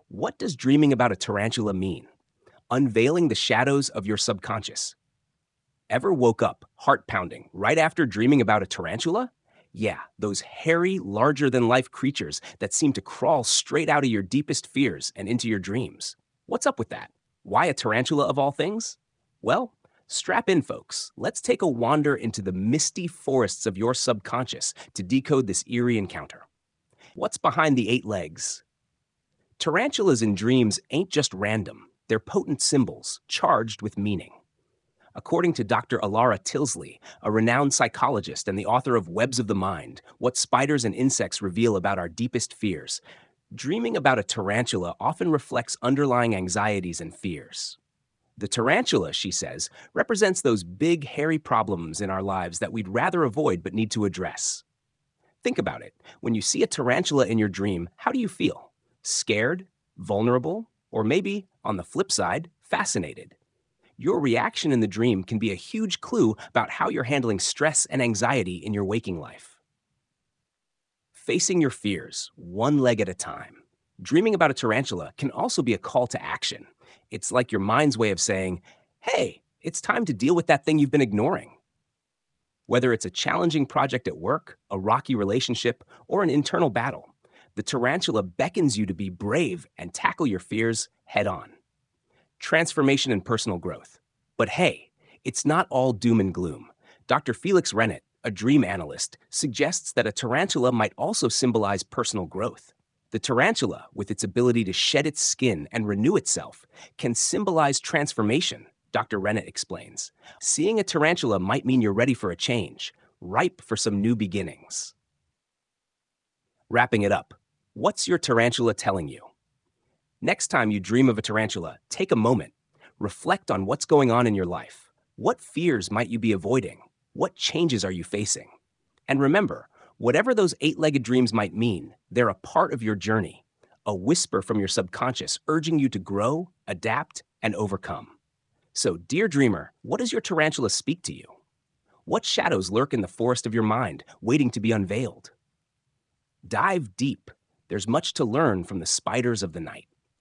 What does dreaming about a tarantula mean? Unveiling the shadows of your subconscious. Ever woke up heart pounding right after dreaming about a tarantula? Yeah, those hairy, larger than life creatures that seem to crawl straight out of your deepest fears and into your dreams. What's up with that? Why a tarantula of all things? Well, strap in, folks. Let's take a wander into the misty forests of your subconscious to decode this eerie encounter. What's behind the 8 legs? Tarantulas in dreams ain't just random, they're potent symbols, charged with meaning. According to Dr. Alara Tilsley, a renowned psychologist and the author of Webs of the Mind, What Spiders and Insects Reveal About Our Deepest Fears, dreaming about a tarantula often reflects underlying anxieties and fears. The tarantula, she says, represents those big, hairy problems in our lives that we'd rather avoid but need to address. Think about it. When you see a tarantula in your dream, how do you feel? Scared? Vulnerable? Or maybe, on the flip side, fascinated? Your reaction in the dream can be a huge clue about how you're handling stress and anxiety in your waking life. Facing your fears, one leg at a time. Dreaming about a tarantula can also be a call to action. It's like your mind's way of saying, hey, it's time to deal with that thing you've been ignoring. Whether it's a challenging project at work, a rocky relationship, or an internal battle, the tarantula beckons you to be brave and tackle your fears head on. Transformation and personal growth. But hey, it's not all doom and gloom. Dr. Felix Rennett, a dream analyst, suggests that a tarantula might also symbolize personal growth. The tarantula, with its ability to shed its skin and renew itself, can symbolize transformation, Dr. Rennett explains. Seeing a tarantula might mean you're ready for a change, ripe for some new beginnings. Wrapping it up, what's your tarantula telling you? Next time you dream of a tarantula, take a moment. Reflect on what's going on in your life. What fears might you be avoiding? What changes are you facing? And remember, whatever those 8-legged dreams might mean, they're a part of your journey, a whisper from your subconscious urging you to grow, adapt, and overcome. So, dear dreamer, what does your tarantula speak to you? What shadows lurk in the forest of your mind, waiting to be unveiled? Dive deep. There's much to learn from the spiders of the night.